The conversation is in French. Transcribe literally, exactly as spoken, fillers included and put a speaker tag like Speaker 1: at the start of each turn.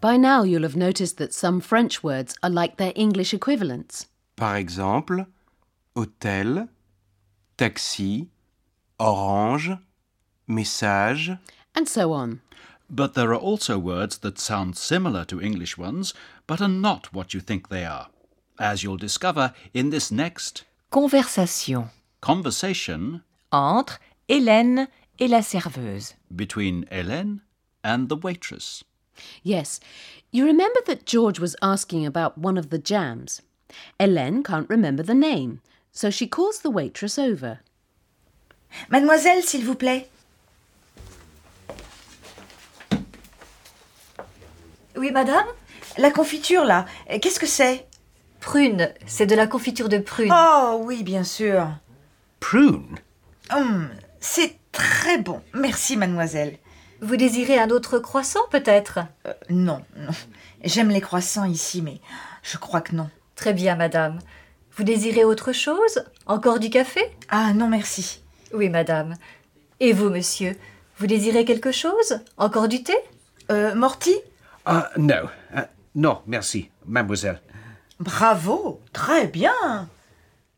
Speaker 1: By now you'll have noticed that some French words are like their English equivalents.
Speaker 2: Par exemple, hôtel, taxi, orange, message.
Speaker 1: And so on.
Speaker 3: But there are also words that sound similar to English ones, but are not what you think they are, as you'll discover in this next
Speaker 4: Conversation.
Speaker 3: conversation
Speaker 4: Entre Hélène et la serveuse.
Speaker 3: between Hélène and the waitress.
Speaker 1: Yes, you remember that George was asking about one of the jams. Hélène can't remember the name, so she calls the waitress over.
Speaker 5: Mademoiselle, s'il vous plaît.
Speaker 6: Oui, madame?
Speaker 5: La confiture, là, qu'est-ce que c'est?
Speaker 6: Prune, c'est de la confiture de prune.
Speaker 5: Oh, oui, bien sûr.
Speaker 2: Prune.
Speaker 5: Hum, c'est très bon. Merci, mademoiselle.
Speaker 6: Vous désirez un autre croissant, peut-être?
Speaker 5: Euh, non, non. J'aime les croissants ici, mais je crois que non.
Speaker 6: Très bien, madame. Vous désirez autre chose? Encore du café?
Speaker 5: Ah, non, merci.
Speaker 6: Oui, madame. Et vous, monsieur? Vous désirez quelque chose? Encore du thé?
Speaker 5: Euh, Morty?
Speaker 7: Uh, no. Uh, non, merci, mademoiselle.
Speaker 5: Bravo, très bien.